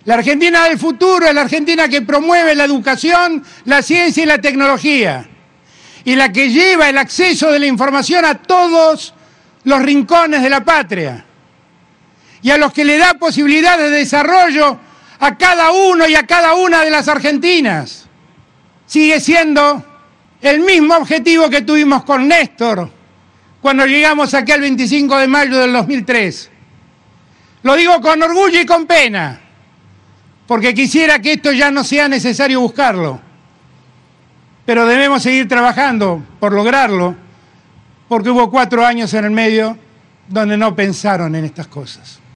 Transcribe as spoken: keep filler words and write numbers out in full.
La Argentina del futuro es la Argentina que promueve la educación, la ciencia y la tecnología, y la que lleva el acceso de la información a todos los rincones de la patria, y a los que le da posibilidades de desarrollo a cada uno y a cada una de las argentinas. Sigue siendo el mismo objetivo que tuvimos con Néstor cuando llegamos aquí el veinticinco de mayo del dos mil tres. Lo digo con orgullo y con pena, porque quisiera que esto ya no sea necesario buscarlo. Pero debemos seguir trabajando por lograrlo, porque hubo cuatro años en el medio donde no pensaron en estas cosas.